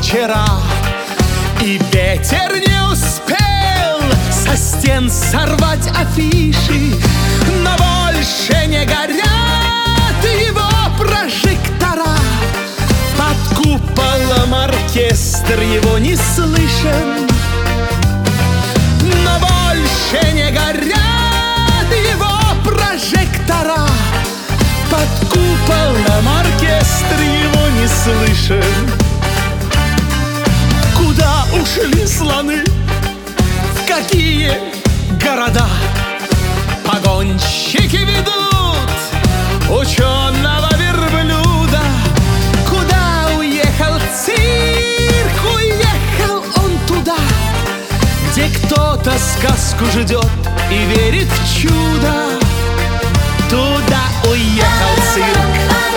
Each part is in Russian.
вчера, и ветер не успел со стен сорвать афиши, но больше не горят его прожектора. Под куполом оркестр его не слышен, но больше не горят его прожектора. Под куполом оркестр его не слышен. Куда ушли слоны? В какие города? Погонщики ведут ученого верблюда. Куда уехал цирк? Уехал он туда, где кто-то сказку ждет и верит в чудо. Туда уехал цирк.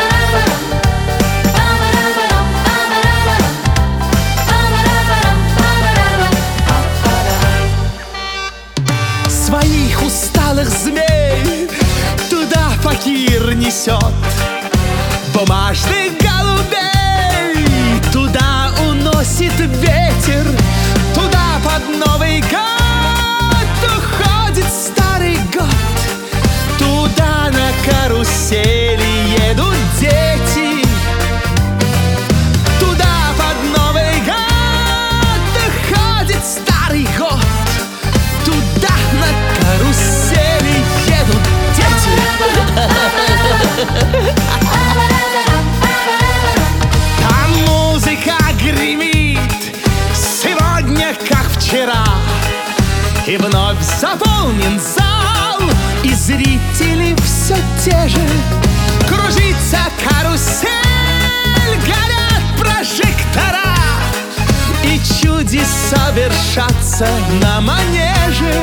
Своих усталых змей туда факир несет, бумажных голубей туда уносит ветер. Туда под Новый год уходит старый год. Туда на карусели едут дети. Туда под Новый год уходит старый год. Туда на карусели едут дети. Там музыка гремит сегодня, как вчера, и вновь заполнен зал, и зрители все те же. Кружится карусель, горят прожектора, и чудеса вершатся на манеже.